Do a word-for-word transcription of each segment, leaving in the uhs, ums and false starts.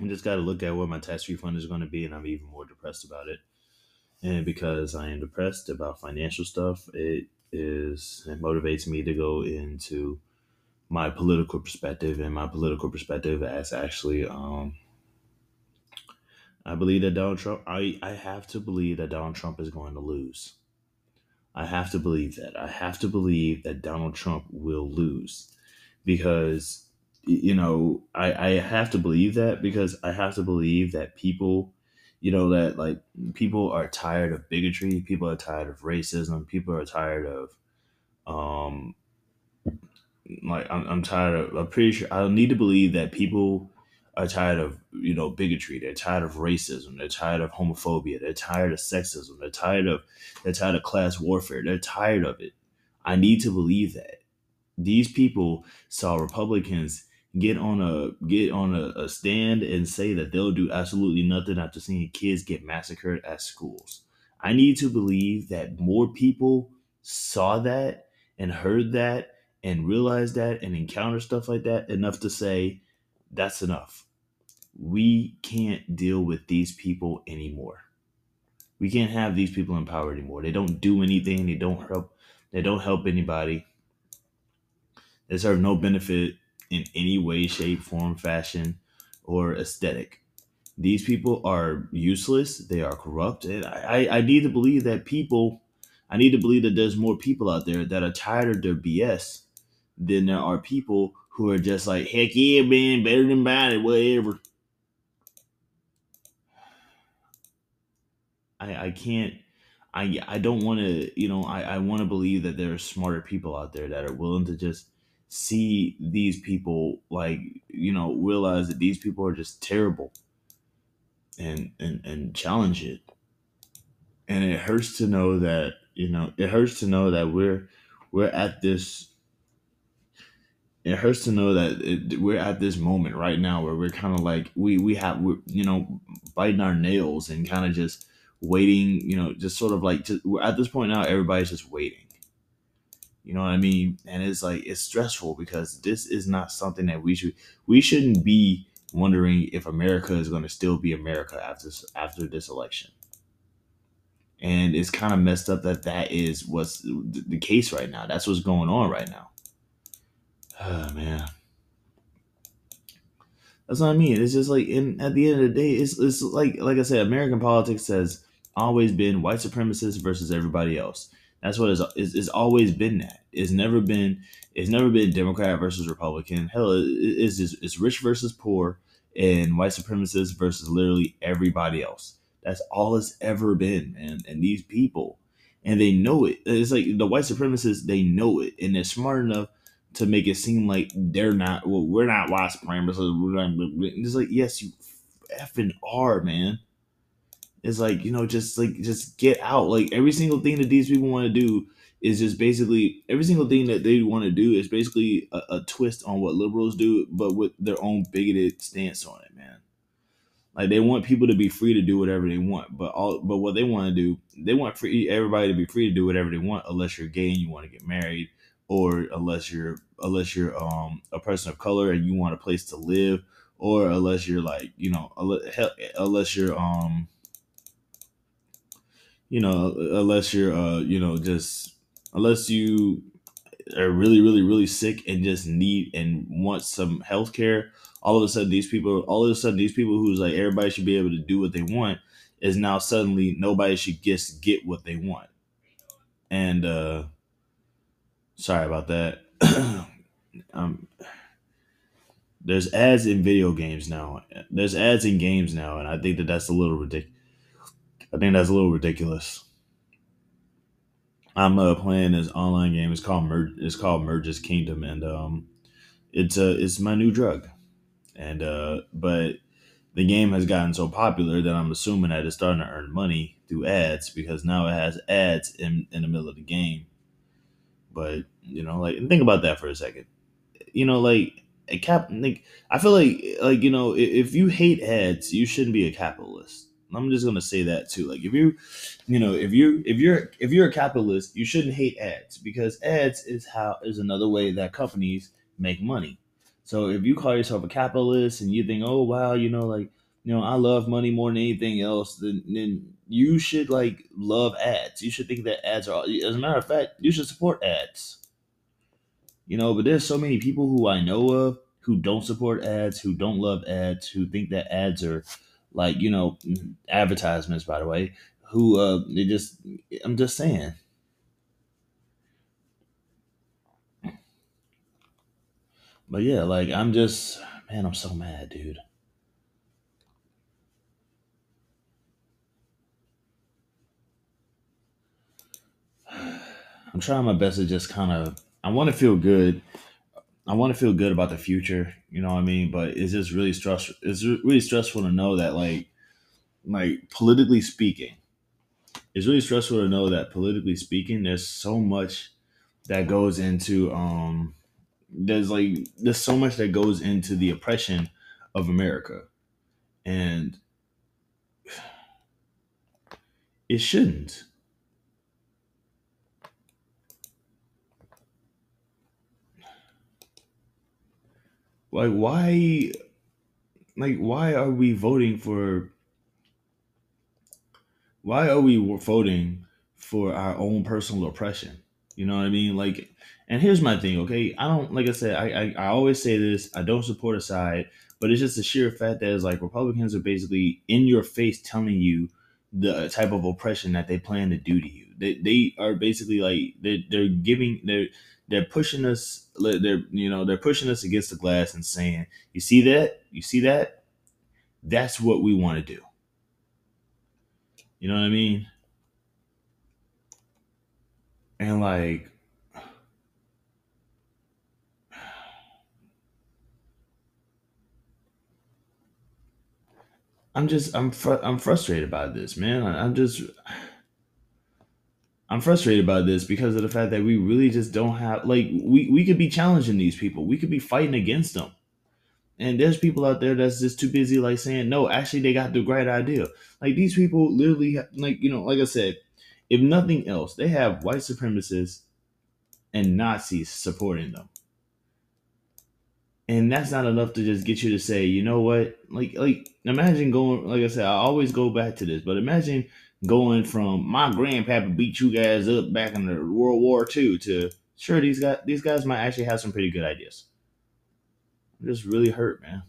I just got to look at what my tax refund is going to be, and I'm even more depressed about it. And because I am depressed about financial stuff, it is it motivates me to go into my political perspective, and my political perspective as actually, um, I believe that Donald Trump. I I have to believe that Donald Trump is going to lose. I have to believe that. I have to believe that Donald Trump will lose because you know I I have to believe that because I have to believe that people, you know, that like people are tired of bigotry, people are tired of racism, people are tired of um like I'm, I'm tired of I'm pretty sure I need to believe that people are tired of you know bigotry, they're tired of racism, they're tired of homophobia, they're tired of sexism, they're tired of they're tired of class warfare, they're tired of it. I need to believe that these people saw Republicans get on a get on a, a stand and say that they'll do absolutely nothing after seeing kids get massacred at schools. I need to believe that more people saw that and heard that and realized that and encountered stuff like that enough to say that's enough. We can't deal with these people anymore. We can't have these people in power anymore. They don't do anything. They don't help. They don't help anybody. They serve no benefit in any way, shape, form, fashion, or aesthetic. These people are useless. They are corrupt. And I, I I need to believe that people, I need to believe that there's more people out there that are tired of their B S than there are people who are just like, heck yeah, man, better than bad, whatever. I, I can't, I, I don't want to, you know, I, I want to believe that there are smarter people out there that are willing to just see these people like, you know, realize that these people are just terrible and, and, and challenge it. And it hurts to know that, you know, it hurts to know that we're, we're at this, it hurts to know that it, we're at this moment right now where we're kind of like, we, we have, we're, you know, biting our nails and kind of just waiting, you know, just sort of like, to, we're at this point now, everybody's just waiting. You know what I mean? And it's like it's stressful because this is not something that we should we shouldn't be wondering if America is going to still be America after this, after this election. And it's kind of messed up that that is what's the the case right now. That's what's going on right now. Oh man, that's what I mean. It's just like, in at the end of the day, it's it's like like I said, American politics has always been white supremacists versus everybody else. That's what it's, it's, it's always been. That it's never been it's never been Democrat versus Republican. Hell, it, it's just it's rich versus poor and white supremacists versus literally everybody else. That's all it's ever been, man. And these people, and they know it. It's like the white supremacists, they know it, and they're smart enough to make it seem like they're not. Well, we're not white supremacists. We're not, it's like, yes, you effing are, man. It's like, you know, just like just get out. Like every single thing that these people want to do is just basically every single thing that they want to do is basically a, a twist on what liberals do, but with their own bigoted stance on it, man. Like they want people to be free to do whatever they want, but all but what they want to do, they want free everybody to be free to do whatever they want, unless you're gay and you want to get married, or unless you're unless you're um a person of color and you want a place to live, or unless you're like you know unless you're um you know unless you're uh you know just unless you are really, really, really sick and just need and want some health care, all of a sudden these people, all of a sudden these people who's like everybody should be able to do what they want is now suddenly nobody should just get what they want. And uh sorry about that. um there's ads in video games now. There's ads in games now, and I think that that's a little ridiculous. I think that's a little ridiculous. I'm uh, playing this online game. It's called Mer- it's called Merge's Kingdom, and um, it's uh, it's my new drug. And uh, but the game has gotten so popular that I'm assuming that it's starting to earn money through ads because now it has ads in in the middle of the game. But you know, like think about that for a second. You know, like a cap. Like I feel like like you know, if, if you hate ads, you shouldn't be a capitalist. I'm just gonna say that too. Like if you, you know, if you if you're if you're a capitalist, you shouldn't hate ads because ads is how is another way that companies make money. So if you call yourself a capitalist and you think, oh wow, you know, like, you know, I love money more than anything else, then then you should like love ads. You should think that ads are. As a matter of fact, you should support ads. You know, but there's so many people who I know of who don't support ads, who don't love ads, who think that ads are like, you know, advertisements, by the way, who uh they just I'm just saying. But yeah, like I'm just man, I'm so mad, dude. I'm trying my best to just kind of I want to feel good. I want to feel good about the future, you know what I mean? But it's just really stressful. It's re- really stressful to know that like like politically speaking, it's really stressful to know that politically speaking, there's so much that goes into um there's like there's so much that goes into the oppression of America. And it shouldn't. Like why like why are we voting for why are we voting for our own personal oppression? You know what I mean? Like, and here's my thing, okay? I don't, like I said, I, I, I always say this, I don't support a side, but it's just the sheer fact that it's like Republicans are basically in your face telling you the type of oppression that they plan to do to you. They, they are basically like, they're, they're giving, they're, they're pushing us, like, they're, you know, they're pushing us against the glass and saying, you see that? You see that? That's what we want to do. You know what I mean? And like, I'm just I'm fr- I'm frustrated by this, man. I, I'm just I'm frustrated by this because of the fact that we really just don't have like we we could be challenging these people. We could be fighting against them. And there's people out there that's just too busy like saying, "No, actually they got the right idea." Like these people literally ha- like, you know, like I said, if nothing else, they have white supremacists and Nazis supporting them. And that's not enough to just get you to say, you know what? Like, like imagine going. Like I said, I always go back to this, but imagine going from my grandpapa beat you guys up back in the World War Two to sure these guys these guys might actually have some pretty good ideas. I'm just really hurt, man.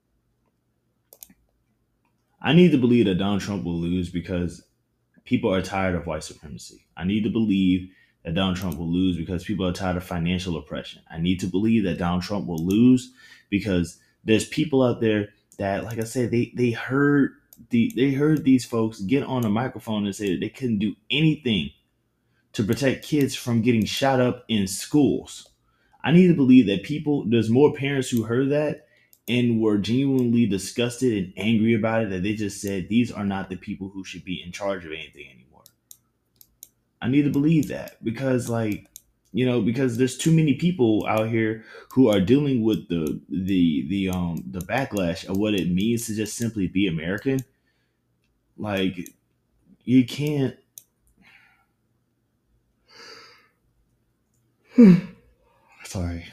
I need to believe that Donald Trump will lose because people are tired of white supremacy. I need to believe that Donald Trump will lose because people are tired of financial oppression. I need to believe that Donald Trump will lose because there's people out there that, like I said, they they heard the they heard these folks get on a microphone and say that they couldn't do anything to protect kids from getting shot up in schools. I need to believe that people there's more parents who heard that and were genuinely disgusted and angry about it that they just said these are not the people who should be in charge of anything anymore. I need to believe that because like you know because there's too many people out here who are dealing with the the the um the backlash of what it means to just simply be American. Like you can't. Sorry,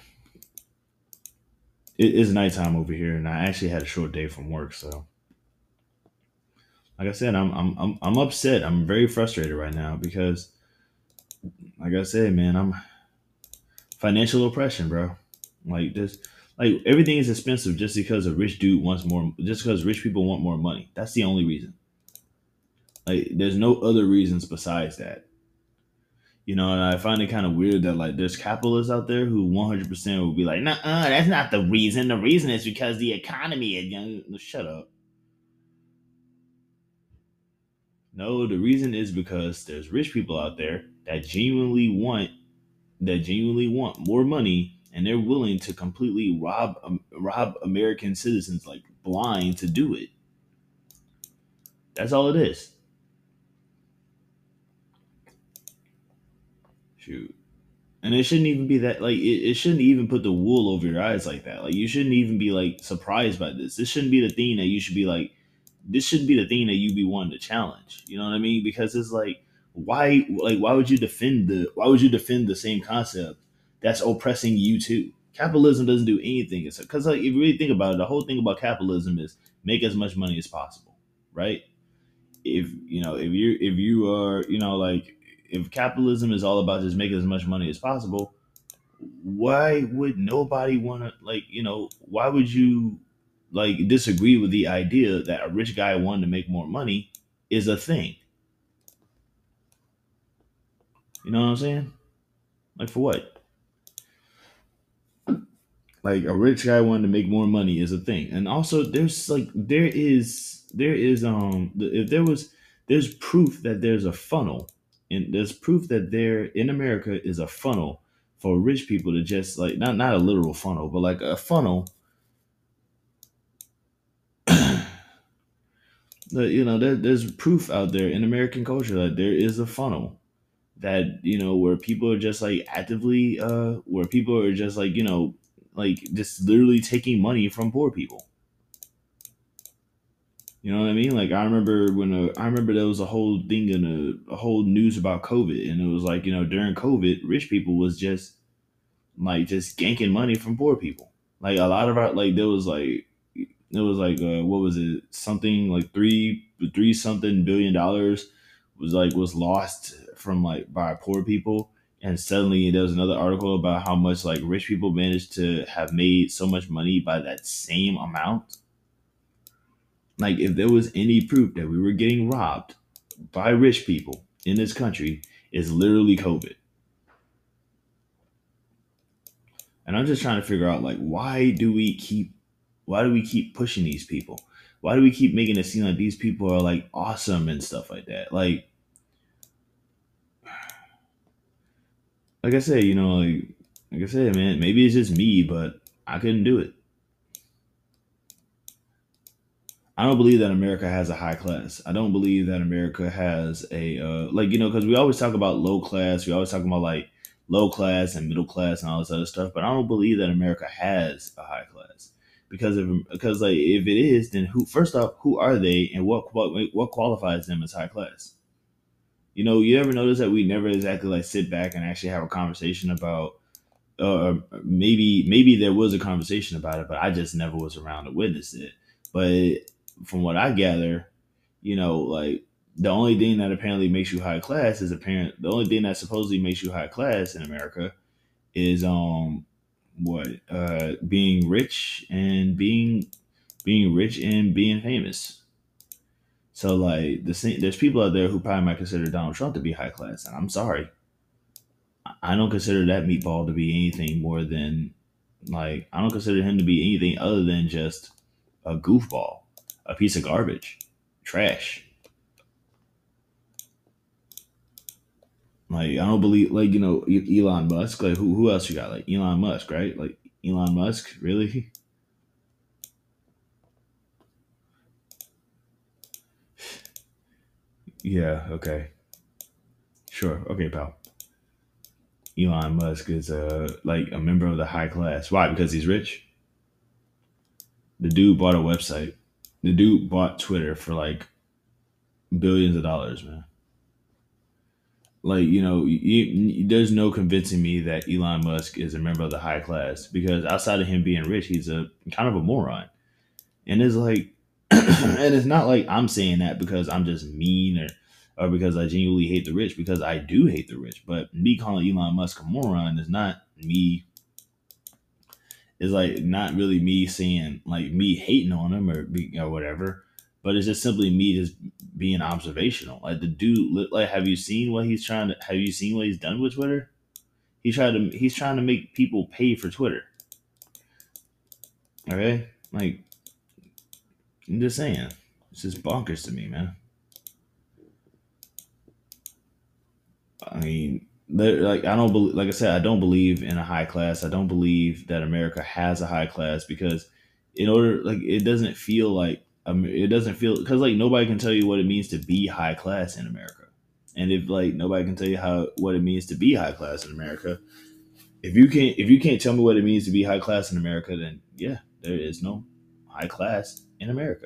it is nighttime over here, and I actually had a short day from work. So, like I said, I'm I'm I'm, I'm upset. I'm very frustrated right now because, like I said, man, I'm financial oppression, bro. Like this, like everything is expensive just because a rich dude wants more. Just because rich people want more money. That's the only reason. Like, there's no other reasons besides that. You know, and I find it kind of weird that like there's capitalists out there who one hundred percent will be like, nah, that's not the reason. The reason is because the economy is young. Shut up. No, the reason is because there's rich people out there that genuinely want that genuinely want more money, and they're willing to completely rob um, rob American citizens like blind to do it. That's all it is. Shoot. And it shouldn't even be that like it, it shouldn't even put the wool over your eyes like that. Like you shouldn't even be like surprised by this. This shouldn't be the thing that you should be like this shouldn't be the thing that you be wanting to challenge. You know what I mean? Because it's like why like why would you defend the why would you defend the same concept that's oppressing you too? Capitalism doesn't do anything because, like, if you really think about it, the whole thing about capitalism is make as much money as possible, right? If you know, if you if you are, you know, like, if capitalism is all about just making as much money as possible, why would nobody want to, like, you know, why would you like disagree with the idea that a rich guy wanting to make more money is a thing? You know what I'm saying? Like, for what? Like, a rich guy wanting to make more money is a thing. And also, there's like there is there is um if there was there's proof that there's a funnel, and there's proof that there in America is a funnel for rich people to just, like, not not a literal funnel, but like a funnel. That, you know, there, there's proof out there in American culture that there is a funnel that, you know, where people are just like actively uh where people are just, like, you know, like, just literally taking money from poor people. You know what I mean? Like, I remember when uh, I remember there was a whole thing in a, a whole news about COVID, and it was like, you know, during COVID, rich people was just like just ganking money from poor people. Like, a lot of our, like, there was like it was like uh, what was it, something like three three something billion dollars was like was lost from, like, by poor people. And suddenly there was another article about how much, like, rich people managed to have made so much money by that same amount. Like, if there was any proof that we were getting robbed by rich people in this country, it's literally COVID. And I'm just trying to figure out, like, why do we keep why do we keep pushing these people? Why do we keep making it seem like these people are, like, awesome and stuff like that? Like like I said, you know, like, like I said, man, maybe it's just me, but I couldn't do it. I don't believe that America has a high class. I don't believe that America has a uh, like, you know, because we always talk about low class. We always talk about, like, low class and middle class and all this other stuff. But I don't believe that America has a high class, because if because like, if it is, then who, first off, who are they, and what what what qualifies them as high class? You know, you ever notice that we never exactly, like, sit back and actually have a conversation about, uh, maybe maybe there was a conversation about it, but I just never was around to witness it. But from what I gather, you know, like, the only thing that apparently makes you high class is apparent. The only thing that supposedly makes you high class in America is um what uh being rich and being being rich and being famous. So, like, the same, there's people out there who probably might consider Donald Trump to be high class, and I'm sorry, I don't consider that meatball to be anything more than, like, I don't consider him to be anything other than just a goofball, a piece of garbage, trash. Like, I don't believe, like, you know, E- Elon Musk. Like, who who else you got? Like, Elon Musk, right? Like, Elon Musk, really? Yeah. Okay. Sure. Okay, pal. Elon Musk is uh like a member of the high class. Why? Because he's rich. The dude bought a website. The dude bought Twitter for, like, billions of dollars, man. Like, you know, you, you, there's no convincing me that Elon Musk is a member of the high class, because outside of him being rich, he's a kind of a moron. And it's like, and it's not like I'm saying that because I'm just mean, or or because I genuinely hate the rich, because I do hate the rich. But me calling Elon Musk a moron is not me. Is like not really me saying, like, me hating on him, or be, or whatever. But it's just simply me just being observational. Like, the dude, like, have you seen what he's trying to? Have you seen what he's done with Twitter? He tried to. He's trying to make people pay for Twitter. Okay, like, I'm just saying, it's just bonkers to me, man. I mean, like, I don't believe, like I said, I don't believe in a high class. I don't believe that America has a high class, because in order, like, it doesn't feel like, um, it doesn't feel, because, like, nobody can tell you what it means to be high class in America. And if, like, nobody can tell you how what it means to be high class in America, if you can't if you can't tell me what it means to be high class in America, then yeah, there is no high class in America.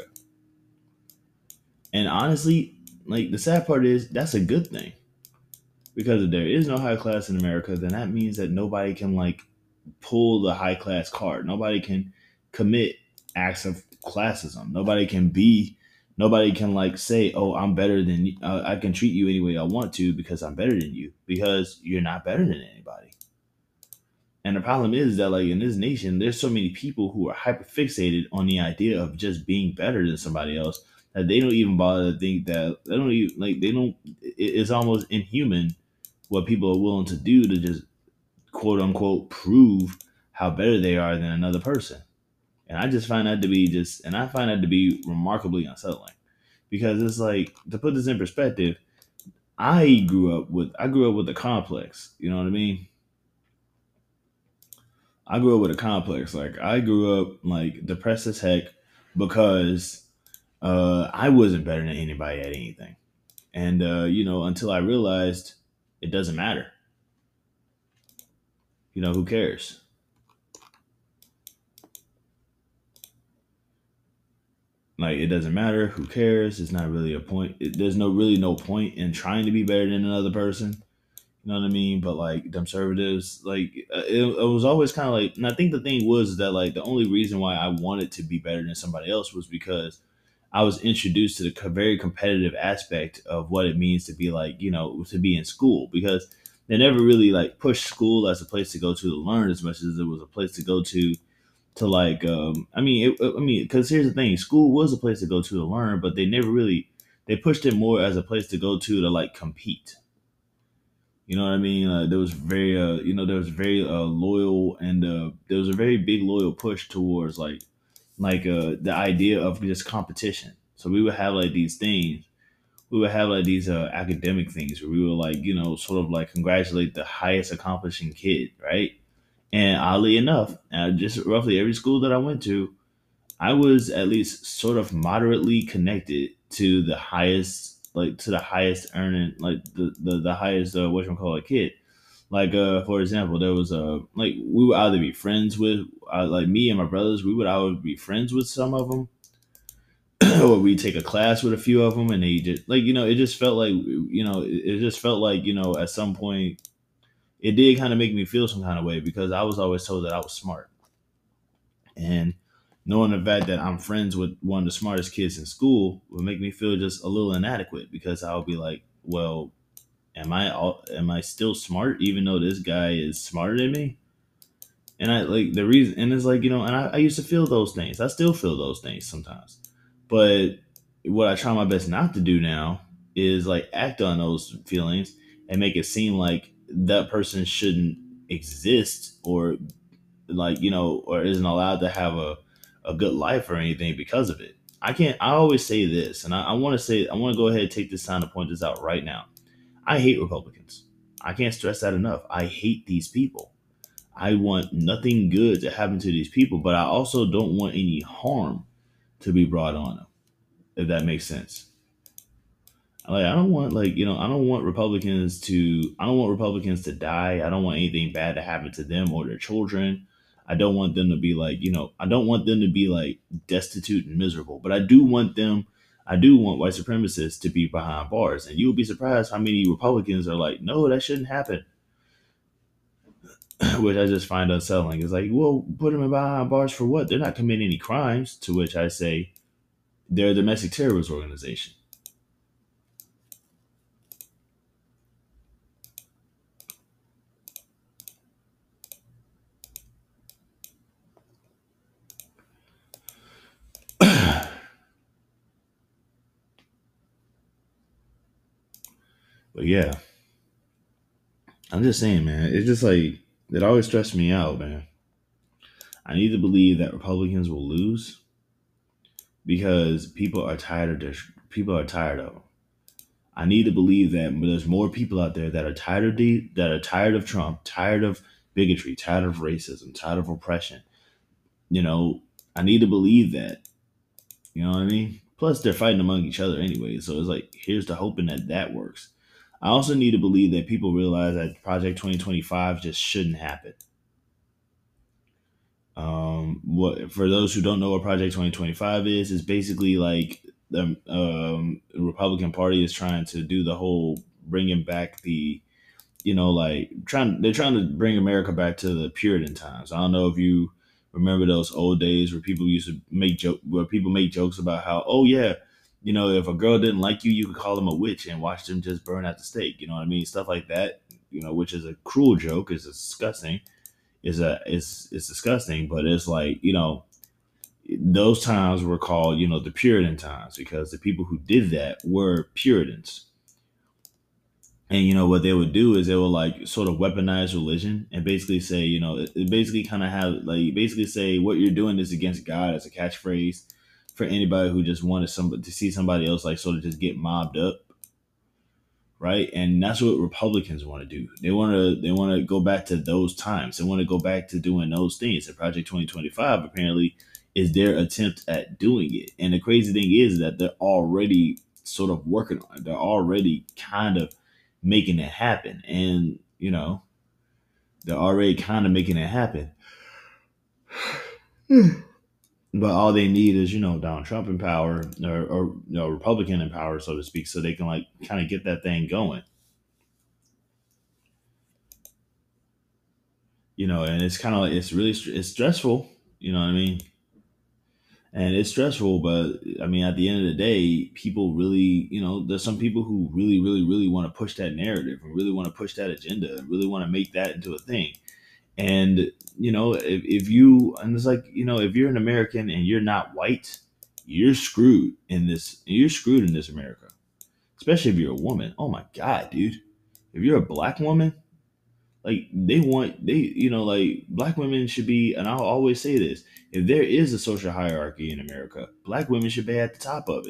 And honestly, like, the sad part is that's a good thing. Because if there is no high class in America, then that means that nobody can, like, pull the high class card. Nobody can commit acts of classism. Nobody can be. Nobody can like say, "Oh, I'm better than you. Uh, I can treat you any way I want to because I'm better than you," because you're not better than anybody. And the problem is that like in this nation, there's so many people who are hyper fixated on the idea of just being better than somebody else that they don't even bother to think that they don't even like they don't. It's almost inhuman what people are willing to do to just quote unquote prove how better they are than another person. And I just find that to be just, and I find that to be remarkably unsettling because it's like to put this in perspective. I grew up with I grew up with a complex. You know what I mean? I grew up with a complex. Like I grew up like depressed as heck because uh, I wasn't better than anybody at anything. And uh, you know, until I realized it doesn't matter. You know, who cares? Like it doesn't matter. Who cares? It's not really a point. It, there's no really no point in trying to be better than another person. You know what I mean? But like conservatives, like uh, it, it was always kind of like, and I think the thing was that like the only reason why I wanted to be better than somebody else was because I was introduced to the co- very competitive aspect of what it means to be like, you know, to be in school because they never really like pushed school as a place to go to to learn as much as it was a place to go to to like, um, I mean, it, I mean, because here's the thing, school was a place to go to to learn, but they never really, they pushed it more as a place to go to to like compete. You know what I mean? Uh, there was very, uh, you know, there was very uh, loyal, and uh, there was a very big loyal push towards like, like uh, the idea of just competition. So we would have like these things. We would have like these uh, academic things where we would like, you know, sort of like congratulate the highest accomplishing kid, right? And oddly enough, uh, just roughly every school that I went to, I was at least sort of moderately connected to the highest, like to the highest earning, like the the, the highest uh, what you call a kid. Like uh, for example, there was a like we would either be friends with, uh, like me and my brothers, we would either be friends with some of them, or we take a class with a few of them, and they just like you know it just felt like you know it, it just felt like you know at some point it did kind of make me feel some kind of way because I was always told that I was smart. And knowing the fact that I'm friends with one of the smartest kids in school would make me feel just a little inadequate because I'll be like, well, am I all, am I still smart even though this guy is smarter than me? And I like the reason, and it's like you know, and I, I used to feel those things. I still feel those things sometimes, but what I try my best not to do now is like act on those feelings and make it seem like that person shouldn't exist or like you know or isn't allowed to have a, a good life or anything because of it. I can't I always say this, and i, I want to say I want to go ahead and take this time to point this out right now. I hate Republicans. I can't stress that enough. I hate these people. I want nothing good to happen to these people, but I also don't want any harm to be brought on them, if that makes sense. Like I don't want like you know I don't want Republicans to I don't want Republicans to die. I don't want anything bad to happen to them or their children. I don't want them to be like you know I don't want them to be like destitute and miserable. But I do want them. I do want white supremacists to be behind bars, and you'll be surprised how many Republicans are like, no, that shouldn't happen. Which I just find unsettling. It's like, well, put them behind bars for what? They're not committing any crimes. To which I say, they're a domestic terrorist organization. But yeah, I'm just saying, man. It's just like it always stressed me out, man. I need to believe that Republicans will lose because people are tired of this. People are tired of them. I need to believe that there's more people out there that are tired of the, that are tired of Trump, tired of bigotry, tired of racism, tired of oppression. You know, I need to believe that. You know what I mean? Plus, they're fighting among each other anyway, so it's like here's the hoping that that works. I also need to believe that people realize that Project twenty twenty-five just shouldn't happen. Um, what for those who don't know what Project twenty twenty-five is, is basically like the um, Republican Party is trying to do the whole bringing back the you know, like trying they're trying to bring America back to the Puritan times. I don't know if you remember those old days where people used to make joke where people make jokes about how, oh yeah, you know, if a girl didn't like you, you could call them a witch and watch them just burn at the stake. You know what I mean? Stuff like that. You know, which is a cruel joke, is disgusting. Is a is it's disgusting, but it's like, you know, those times were called, you know, the Puritan times because the people who did that were Puritans. And you know what they would do is they would like sort of weaponize religion and basically say, you know, it, it basically kind of have like basically say what you're doing is against God as a catchphrase for anybody who just wanted somebody to see somebody else like sort of just get mobbed up, right? And that's what Republicans want to do. They want to they want to go back to those times. They want to go back to doing those things. And Project twenty twenty-five apparently is their attempt at doing it. And the crazy thing is that they're already sort of working on it. They're already kind of making it happen. And, you know, they're already kind of making it happen. But all they need is, you know, Donald Trump in power or, or you know, Republican in power, so to speak, so they can like kind of get that thing going. You know, and it's kind of like it's really it's stressful. You know what I mean? And it's stressful, but I mean, at the end of the day, people really, you know, there's some people who really, really, really want to push that narrative and really want to push that agenda and really want to make that into a thing. And, you know, if, if you, and it's like, you know, if you're an American and you're not white, you're screwed in this, you're screwed in this America, especially if you're a woman. Oh my God, dude. If you're a black woman, like they want they you know like black women should be, and I'll always say this, if there is a social hierarchy in America, black women should be at the top of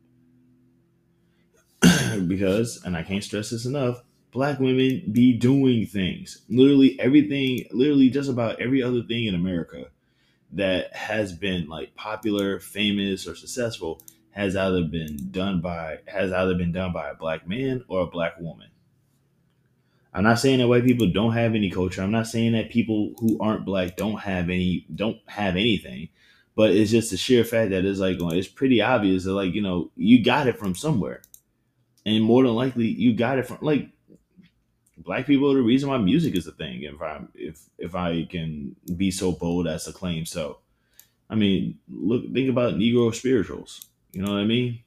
it. Because, and I can't stress this enough, black women be doing things, literally everything, literally just about every other thing in America that has been like popular, famous, or successful has either been done by has either been done by a black man or a black woman. I'm not saying that white people don't have any culture. I'm not saying that people who aren't black don't have any don't have anything. But it's just the sheer fact that it's like it's pretty obvious that, like, you know, you got it from somewhere. And more than likely you got it from like black people are the reason why music is a thing, if I if if I can be so bold as to claim so. I mean, look think about Negro spirituals. You know what I mean?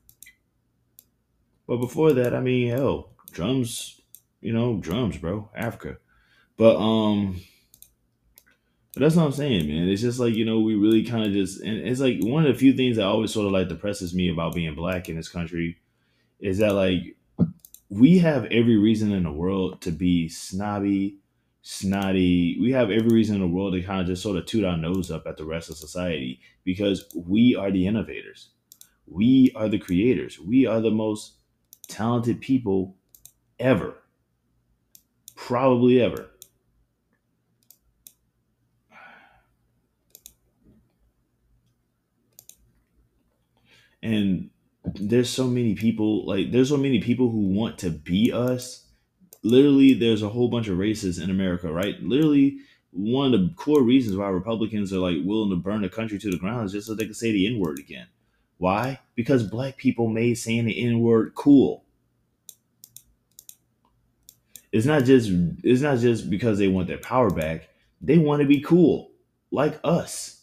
But before that, I mean, hell, drums, you know, drums, bro, Africa. But um But that's what I'm saying, man. It's just like, you know, we really kind of just, and it's like one of the few things that always sort of like depresses me about being black in this country is that, like, we have every reason in the world to be snobby, snotty. We have every reason in the world to kind of just sort of toot our nose up at the rest of society because we are the innovators. We are the creators. We are the most talented people ever, probably ever. And there's so many people, like there's so many people who want to be us. Literally, there's a whole bunch of races in America, right? Literally, one of the core reasons why Republicans are like willing to burn the country to the ground is just so they can say the N word again. Why? Because black people made saying the N word cool. It's not just it's not just because they want their power back. They want to be cool, like us.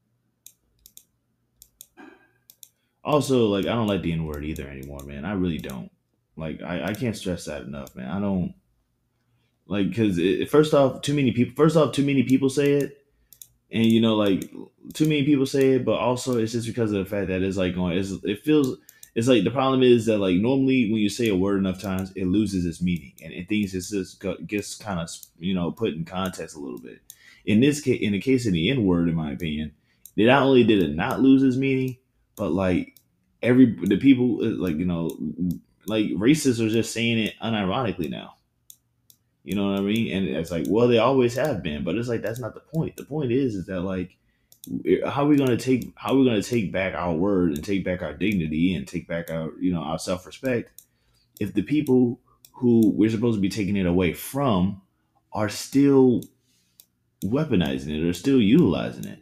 Also, like I don't like the N word either anymore, man. I really don't. Like I, I can't stress that enough, man. I don't like because first off, too many people. First off, too many people say it, and you know, like too many people say it. But also, it's just because of the fact that it's like going. It's, it feels. It's like the problem is that like normally when you say a word enough times, it loses its meaning, and, and things just just go- gets kind of you know put in context a little bit. In this case, in the case of the N word, in my opinion, they not only did it not lose its meaning, but like every the people like you know like racists are just saying it unironically now. You know what I mean? And it's like, well, they always have been, but it's like that's not the point. The point is, is that like, how are we gonna take how are we gonna take back our word and take back our dignity and take back our you know our self respect if the people who we're supposed to be taking it away from are still weaponizing it or still utilizing it?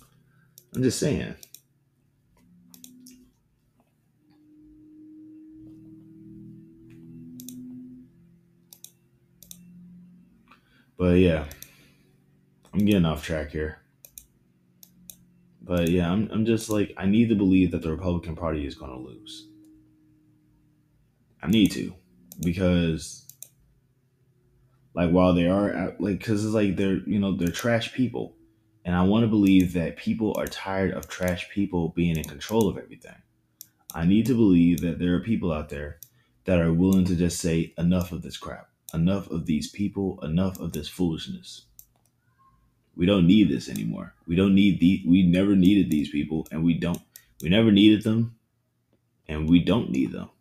I'm just saying. But yeah, I'm getting off track here. But yeah, I'm I'm just like I need to believe that the Republican Party is going to lose. I need to because like while they are out- like because it's like they're you know they're trash people, and I want to believe that people are tired of trash people being in control of everything. I need to believe that there are people out there that are willing to just say enough of this crap, enough of these people, enough of this foolishness. We don't need this anymore. We don't need the we never needed these people, and we don't we never needed them, and we don't need them.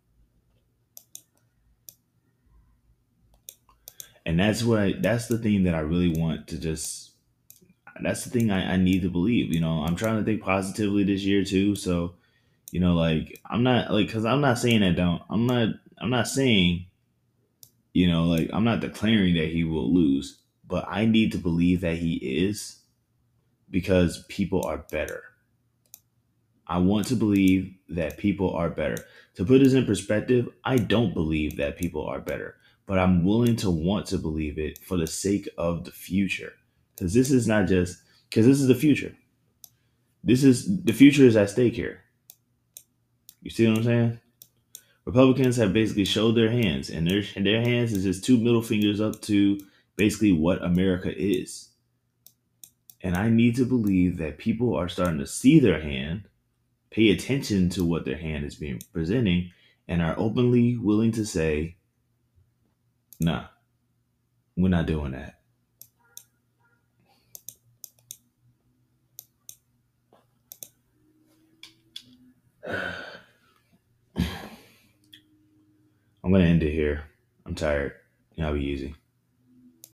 And that's what I, that's the thing that I really want to just that's the thing I, I need to believe. You know, I'm trying to think positively this year too. So, you know, like I'm not like because I'm not saying that don't I'm not I'm not saying, you know, like I'm not declaring that he will lose, but I need to believe that he is because people are better. I want to believe that people are better. To put this in perspective, I don't believe that people are better, but I'm willing to want to believe it for the sake of the future. Because this is not just, because this is the future. This is, the future is at stake here. You see what I'm saying? Republicans have basically showed their hands, and their, their hands is just two middle fingers up to basically what America is. And I need to believe that people are starting to see their hand, pay attention to what their hand is being presenting, and are openly willing to say, nah, we're not doing that. I'm going to end it here. I'm tired. Y'all be easy.